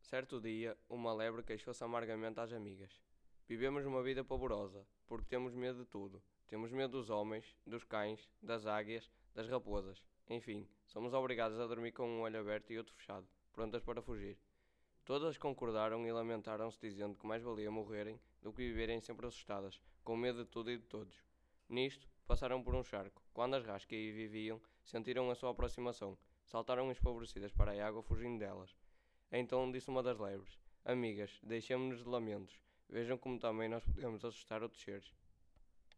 Certo dia, uma lebre queixou-se amargamente às amigas. Vivemos uma vida pavorosa, porque temos medo de tudo. Temos medo dos homens, dos cães, das águias, das raposas. Enfim, somos obrigados a dormir com um olho aberto e outro fechado, prontas para fugir. Todas concordaram e lamentaram-se dizendo que mais valia morrerem do que viverem sempre assustadas, com medo de tudo e de todos. Nisto, passaram por um charco. Quando as rascas aí viviam, sentiram a sua aproximação. Saltaram espavorecidas para a água, fugindo delas. Então disse uma das lebres: Amigas, deixemo-nos de lamentos. Vejam como também nós podemos assustar outros seres.